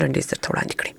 لنډیز درته وړاندې کړي.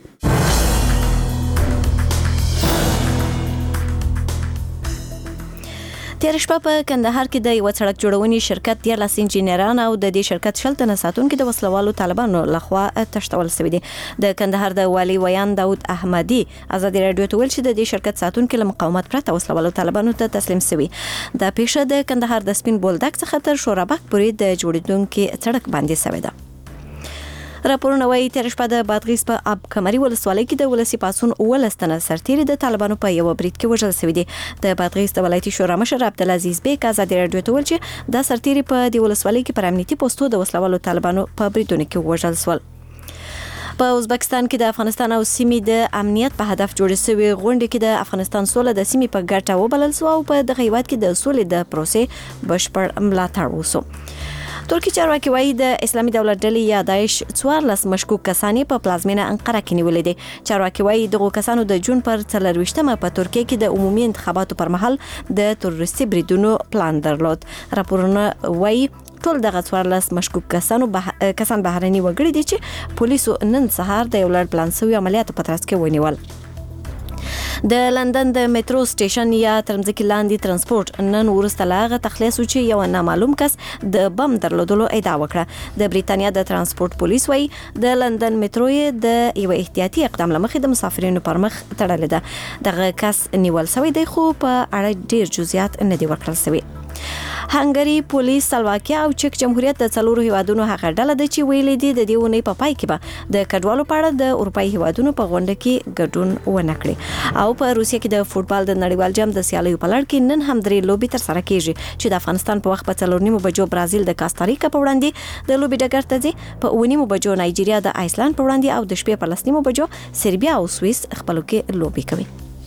تیر شپه په کندهار کې د یو سړک جوړونې شرکت 13 انجینران او د دې شرکت شلتنه ساتونکو د وسلوالو طالبانو لخوا تشتول شوی دي. د کندهار د والی ویان داود احمدی ازادي رادیو ته ویل چې د دې شرکت ساتونکو له مقاومت پرته وسلوالو طالبانو ته تسلیم شوی. د پیښه د کندهار د سپین بولدک څخه تر شورابک پورې د جوړیدونکو سړک باندې شوی ده. راپورونه وايي تیر شپه د بادغیس په اب کمري ولسوالۍ کې د ولسی پاسون ولستنه سرتیری د طالبانو په یو برید کې وژل شوی دی. د بادغیس د ولایتي شورا مشر عبدالعزیز بیک ازادي رادیو ته ویل چې د سرتیری په د ولسوالۍ کې پر امنیتي پوسټو د وسلوالو طالبانو په بریدونو کې وژل شول. په ازبکستان کې د افغانستان او سیمې د امنیت په هدف جوړ شوی غونډه کې د افغانستان سوله د سیمې په ګټه وبلل شو او په دغه هیواد کې د سولې د پروسې بشپړ ملاتړ وشو. ترکی چارواکي وايي د اسلامي دولت ډلې یا داعش 14 مشکوک کسان په پلازمینه انقره کې نیولې دي. چارواکي وايي دغه کسانو د جون پر 24مه په ترکیه کې د عمومي انتخاباتو پر مهال د تروریستي بریدونو پلان درلود. راپورونه وايي ټول دغه 14 مشکوک کسان بهرني وګړي دي چې پولیسو نن سهار د یو لړ پلان شوی عملیاتو په ترڅ کې ونیول. د لندن د میټرو سټیشن یا ترمځکي لاندې ترانسپورت نن ورسته لاغه تخلیص چې یو نامعلوم کس د بم درلودلو ادعا وکړه. د بریتانیا د ترانسپورت پولیس وايي د لندن میټرو د یو احتیاطي اقدام لمخې د مسافرینو پر مخ تړل ده. دغه کس نیول شوی دی خو په اړه ډیر جزئیات نه دی ورکړل شوی. هنګری پولیس سلواکیا او چک جمهوریت د څلورو هیوادونو هغه ډله ده چې ویلي دي د دې ونې په پای کې به د کډوالو په اړه د اروپאי هیوادونو په غونډه کې ګډون ونه کړي. او په روسیه کې د فوتبال د نړیوال جام د سیالیو په لړ کې نن هم درې لوبي تر سره کیږي چې د افغانستان په وخت په 4:30 بجو برازیل د کاستاریکا په وړاندې د لوبي ډګر ته ځي. په 9:30 بجو نایجیریا د آیسلند په وړاندې او د شپې په 10:30 بجو سربیا او سوئیس خپلو کې لوبي کوي.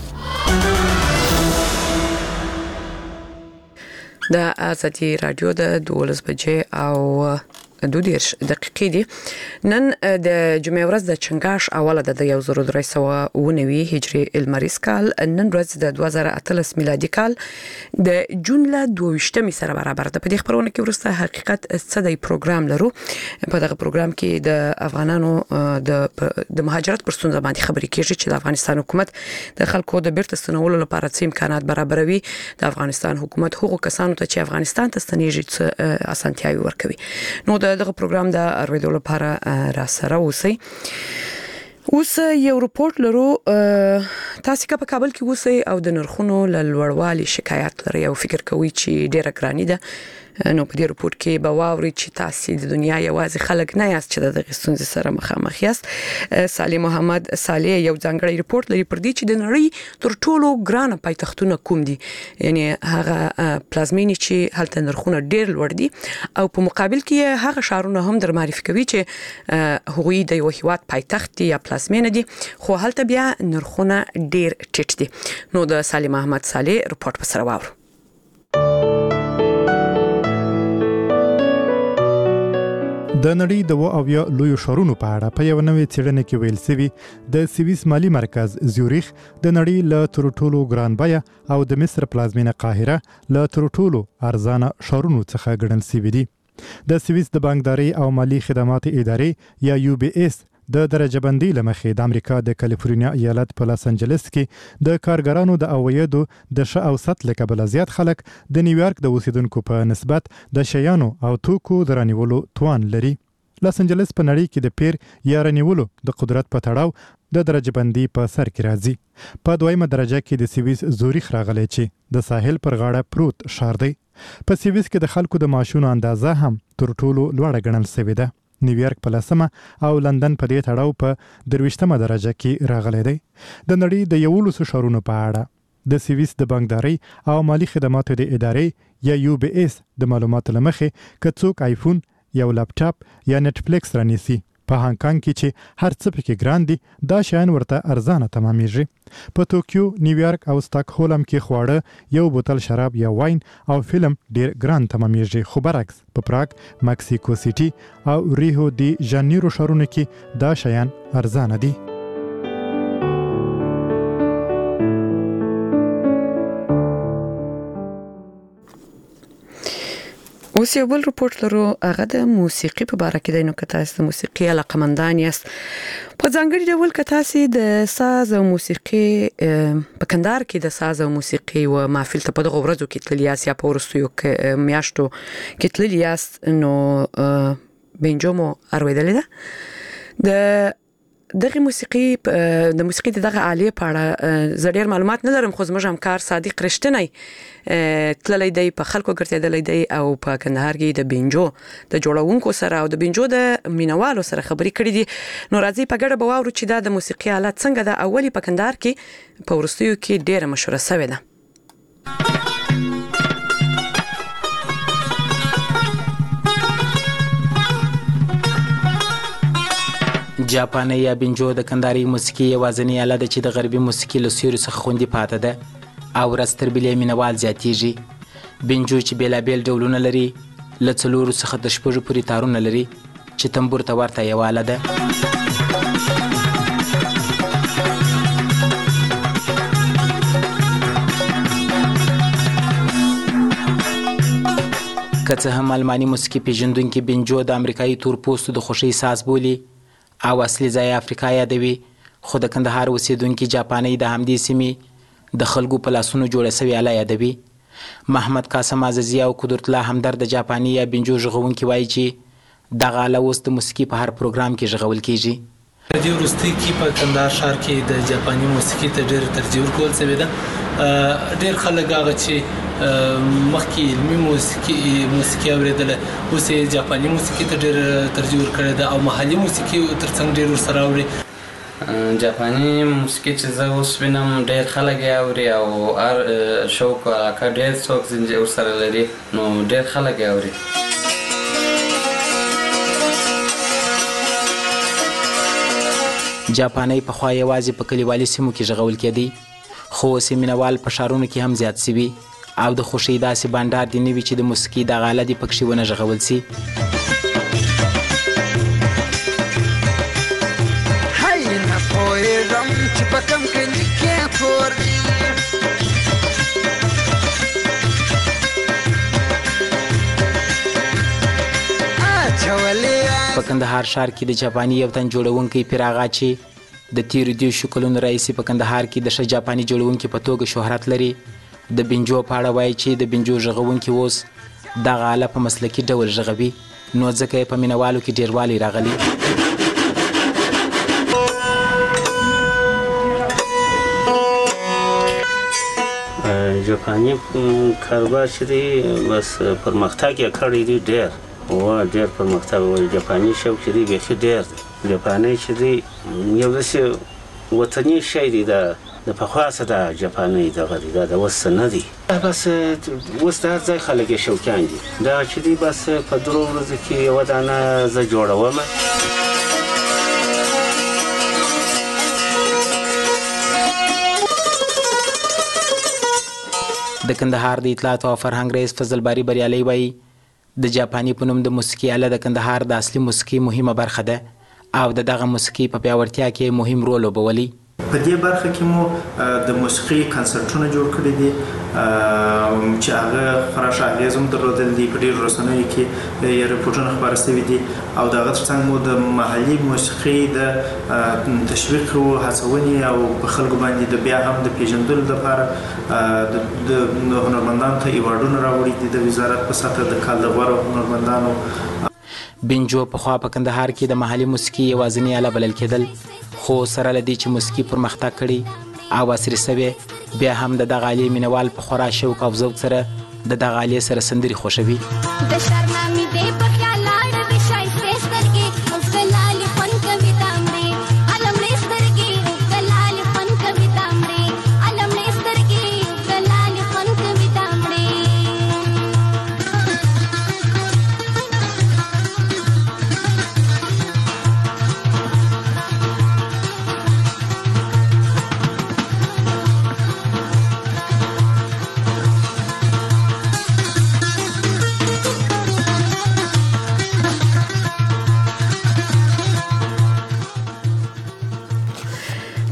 د ازادي رادیو د 12 بجې او 22 دقیقې دي. نن د جمعې ورځ د چنګاش اوله د 1319 هجري المریز کال، نن ورځ د 2018 میلادي کال د جون له 22 سره برابر ده. په دې خبرونه کې ورسته حقیقت څه دی پروګرام لرو. په دغه پروګرام کې د افغانانو د مهاجرت پر ستونزه باندې خبرې کیږي چې د افغانستان حکومت د خلکو د بیرته ستنولو لپاره څه امکانات برابروي. د افغانستان حکومت هغو کسانو ته چې افغانستان ته ستنېږي څه اسانتیاوي ورکوي. نو دغه پروګرام د ارویدو لپاره را سره اوسئ. اوس یو رپورت لرو. تاسو که په کابل کې اوسئ او د نرخونو لوړوالي شکایت لرئ او فکر کوئ چې ډیره ګراني ده، نو په دې رپورت کې به واورئ چې تاسو د دنیا یوازې خلک نه یاست چې د دغه ستونزې سره مخامخ یاست. صالح محمد صالح یو ځانګړی رپورت لري پر دې چې د نړۍ تر ټولو ګرانه پایتختونه کوم دي، یعنی هغه پلازمینې چې هلته نرخونه ډیر لوړ دي، او په مقابل کې هغه ښارونه هم در معرفي کوي چې هغوی د یو هیواد پایتخت دي یا پلازمینه دي، خو هلته بیا نرخونه ډیر ټیټ دي. نو د صالح محمد صالح رپورت په سره واورو. د نړۍ د 20 لویو ښارونو په اړه په یو نوې څېړنه کې ویل شوي د سویس مالي مرکز زیوریخ د نړۍ له تر ټولو ګران بیه او د مصر پلازمینه قاهره له تر ټولو ارزانه ښارونو څخه ګڼل شوي دي. د سویس د بانکداري او مالي خدمات ادارې یا UBS د درجه بندي لمخې د امریکا د کالیفورنیا ایالت په لاس انجلس کې د کارګرانو د عوایدو د ښه اوسط له کبله زیات خلک د نیویارک د اوسیدونکو په نسبت د شیانو او توکو د رانیولو توان لري. لاس انجلس په نړۍ کې د پیر یا رانیولو د قدرت په تړاو د درجه بندي په سر کې راځي. په دویمه درجه کې د سویس زوریخ راغلی چې د ساحل پر غاړه پروت ښار دی. په سویس کې د خلکو د معاشونو اندازه هم تر ټولو لوړه ګڼل شوې ده. نیویارک په 10 او لندن په دې تړاو په 23مه درجه کې راغلی دی. د نړۍ د 11 ښارونو په اړه د سویس د بانکداري او مالي خدماتو د ادارې یا UBS د معلوماتو لمخې که څوک آیفون یا لپټاپ یا نټفلیکس رانیسي، په هانګ کانګ کې چې هر څه پکې ګران دي دا شیان ورته ارزانه تمامیږي. په توکیو، نیویارک او ستاکهولم کې خواړه، یو بوتل شراب یا واین او فلم ډیر ګران تمامیږي، خو برعکس په پراګ، مکسیکو سیټي او ریو دی جانیرو ښارونو کې دا شیان ارزانه دي. اوس یو بل رپورت لرو هغه د موسیقي په اړه کې د نو کتاس د موسیقي علاقمندان یاست په ځانګړي ډول کتاسي د ساز او موسیقي په کندهار کې د ساز او موسیقي او محفل ته په دغه ورځو کې تللیاس یا په ورستیو کې میاشتو کې تللیاس نو بنجومو ارویدل ده دغه موسیقي د موسیقي دغه عالیه په اړه زړیر معلومات نه لرم خو زموږ همکار صادق رښتینی تللی دی په خلکو ګرځیدلی دی او په کندهار کې د بنجو د جوړونکو سره او د بنجو د مینوالو سره خبرې کړې دي نو راځي په ګډه بواورو چې دا د موسیقي آلات څنګه د اولی په کندهار کې په ورستیو کې ډیره مشهوره شوې ده جاپاني یا بنجو د کندهاري موسیقي یوازینی آله ده چې د غربي موسیقي له سیوري څخه خوندي پاتې ده او ورځ تر بلې مینوال زیاتیږي بنجو چې بیلابیل ډولونه لري له 4 څخه تر 6 پورې تارونه لري چې تنبور ته ورته یوه آله ده که څه هم الماني موسیقي پیژندونکي بنجو د امریکایي تور پوستو د خوښۍ ساز بولي او اصلي ځای افریقا یادوي خو د کندهار اوسیدونکي جاپاني د همدې سیمې د خلکو په لاسونو جوړه سوې آله یادوي محمد قاسم عزیزي او قدرت الله همدرد د جاپاني یا بنجو غږونکي وایي چې دغه آله اوس د موسیقي په هر پروګرام کې غږول کیږي د دې وروستي کې په کندهار ښار کې د جاپاني موسیقي ته ډېر ترجیح ورکول شوې ده ډېر خلک هغه چې مخکې علمي موسیقي اورېدله اوس یې جاپاني موسیقي ته ډېر ترجیح ورکړې ده او محلي موسیقي ترڅنګ ډېر ورسره اوري جاپاني موسیقي چې زه اوس وینم ډېر خلک یې اوري او هر شوق او علاقه ډېر څوک ورسره لري نو ډېر خلک یې اوري جاپاني پخوا یوازې په کلیوالي سیمو کې غږول کېدی خو اوس مینوال په ښارونو کې هم زیات سوي او د خوښۍ داسې بانډار دې نه وي چې د موسیقي دغه آله دې پکښې ونه غږول سي هی نه پوهېږم چې په کوم کلي کې کور دی په کندهار ښار کې د جاپاني یو تن جوړونکی پیر آغا چې د تیرو 10 کلونو راهیسې په کندهار کې د ښه جاپاني جوړونکي په توګه شهرت لري د بنجو په اړه وایي چې د بنجو غږونکي اوس دغه آله په مسلکي ډول غږوي نو ځکه یې په مینوالو کې ډېروالی راغلی جاپاني کاروبار چې دی بس پرمختګ یې کړی دی ډېر پرمختګ وایي جاپاني شوق چې دی بیخي ډېر دی جاپاني چې دی یو داسې وطني شی دی د پخوا څخه د جاپاني دغه دی دا د اوس نه دی بس اوس د هر ځای خلک یې شوقیان دي دا چې دی بس په 3 ورځو کې یوه دانه زه جوړوم د کندهار د اطلاعات او فرهنګ رئیس فضل باری بریالي وایي د جاپاني په نوم د موسیقي آله د کندهار د اصلي موسیقي مهمه برخه ده او دغه موسیقي په پیاوړتیا کې مهم رول لوبولی په دې برخه کې مو د موسیقي کنسرټونه جوړ کړي دي چې هغه خورا اغیز هم درلودل دي په ډېرو رسنیو کې یې رپورټونه خپاره شوي دي او د هغه ترڅنګ مو د محلي موسیقي د تشویق او هڅونې او په خلکو باندې د بیا هم د پیژندلو لپاره د هنرمندانو ته ایوارډونه راوړي دي د وزارت په سطحه د کال د غوره هنرمندانو بنجو پخوا په کندهار کې د محلي موسیقي یوازینی آله بلل کېدل خو سره له دې چې موسیقي پرمختګ کړي او عصري سوې بیا هم د دغه آلې مینوال په خورا شوق او ذوق سره د دغه آلې سره سندرې خوښوي د شرمامي دې په خیال اړه شایسته سترګې اوس د لالې فن کوي تامرې علم لې سترګې اوس د لالې فن کوي تامرې علم لې سترګې اوس د لالې فن کوي تامرې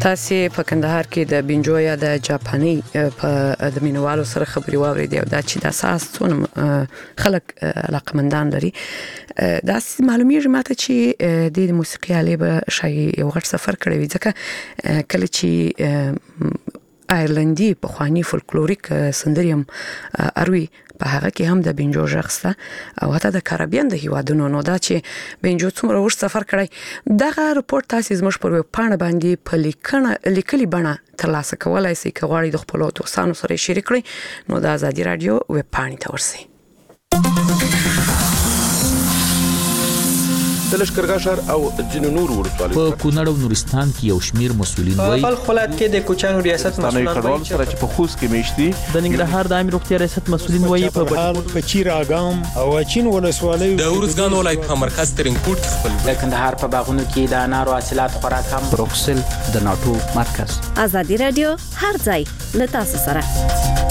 تاسو په کندهار کې د بنجو یا د جاپاني په د مینوالو سره خبري واورېدي او دا چې د اساس څونه خلک علاقمندان لري دا معلومیږي ماته چې د موسیقي آلې به شای یو غټ سفر کړی وي ځکه کله چې آیرلندي په خواني فولکلوریک سندریم اروي په هغه کې هم د بنجو ژغسته او حتی د کارابین د هیوادونو نو دا چې بنجو څومره ور سفر کړی دغه رپورت تاسو زموږ پر ویب پاڼه باندې په لیکلي بڼه ترلاسه کولای شئ که غواړئ د خپل دوستانو سره شریک کړئ نو د ازادي رادیو ویب پاڼې ته ورسئ. د لشکرګاه ښار او ځینو نورو ولسوالیو په کونړ او نورستان کې یو شمیر مسولین وایي په بلخ ولایت کې د کوچانو ریاست مسولین وایي چې په خوست کې میشتي د ننګرهار د عامه روغتیا ریاست مسولین وایي په چیر اګام او چین ولسوالیو د ورزګان ولایت په مرکز ترنګوټ کې خپل د کندهار په باغونو کې د انارو حاصلات خورا کم بروکسل د ناتو مرکز. ازادي رادیو هر ځای له تاسو سره.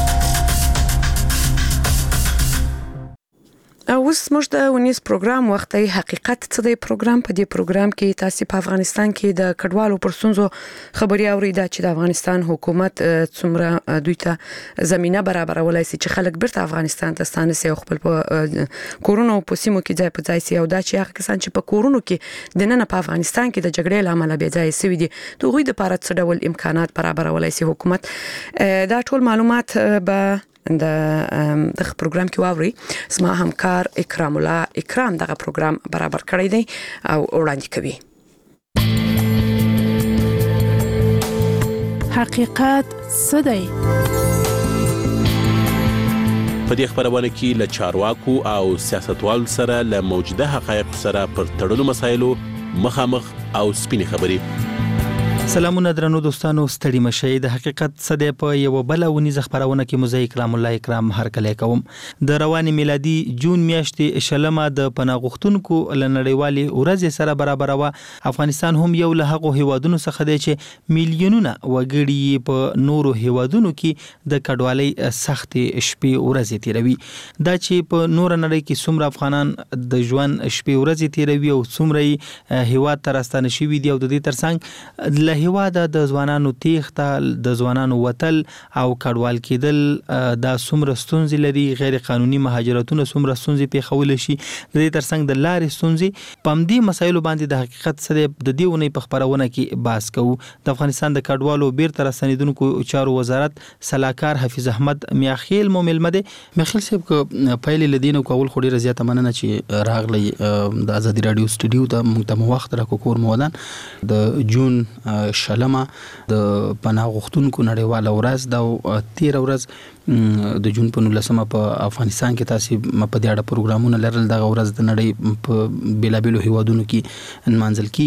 اوس موږ د ونیس پروګرام وختي حقیقت څه دی پروګرام په دې پروګرام کې تاسو په افغانستان کې د کډوالو پر ستونزو خبري اوريده چې د افغانستان حکومت څومره دوی ته زمينه برابرولای شي چې خلک بیرته افغانستان ته ستانسي او خپل کورونو په سیمو کې ځای په ځای سي او دا چې هغه کسان چې په کورونو کې د نن په افغانستان کې د جګړې لامل به ځای سوي دي دوی د لپاره څه ډول امکانات برابرولای شي حکومت دا ټول معلومات به د پروګرام کې واوري. اسمه همکار اکرام الله اکرام دغه پروګرام برابر کړی دی او وړاندې کوي. حقیقت څه دی؟ په دې خبرونه کې له چارواکو او سیاستوالو سره له موجوده حقایق سره پر تړلو مسایلو مخامخ او سپینې خبرې. سلامونه درنو دوستانو ستړي مشي د حقیقت صدې په یو بل ونیز خبرونه کې مزه اکرام الله اکرام هر کله کوم د رواني میلادي جون میاشتې شلمه د پناهغښتونکو لنړیوالي ورځ سره برابر و. افغانستان هم یو له هغه هیوادونو څخه دی چې میلیونونه وګړي په نورو هیوادونو کې د کډوالۍ سخت شپې ورځې تیروي. دا چې په نور نړۍ کې څومره افغانان د ژوند شپې ورځې تیروي او څومره هیواد ترستانه شوي دي او د دې ترڅنګ هیواد د ځوانانو تیښته د ځوانانو وتل او کډوال کېدل د څومره ستونزې لري غیر قانوني مهاجرتونه څومره ستونزې پیښول شي د دې ترڅنګ د لارې ستونزې په دې مسایلو باندې د حقیقت سره د دې ونې په خبرونه کې بحث کوو. د افغانستان د کډوالو بیرته راستنیدونکو چارو وزارت صلاحکار حفیظ احمد میاخیل مومل مده میاخیل صاحب پایلې لدین او کول خوري رضایت مننه چې راغلی د ازادي رادیو سټوډیو ته موږ ته وخت راکو کور مودان د جون شلمه د پناهغښتونکو نړیواله ورځ د 13 ورځ د جون په 19 په افغانستان کې تاسو په دې اړه پروګرامونه لرل د ورځ د نړۍ په بیلابیلو هیوادونو کې منځل کې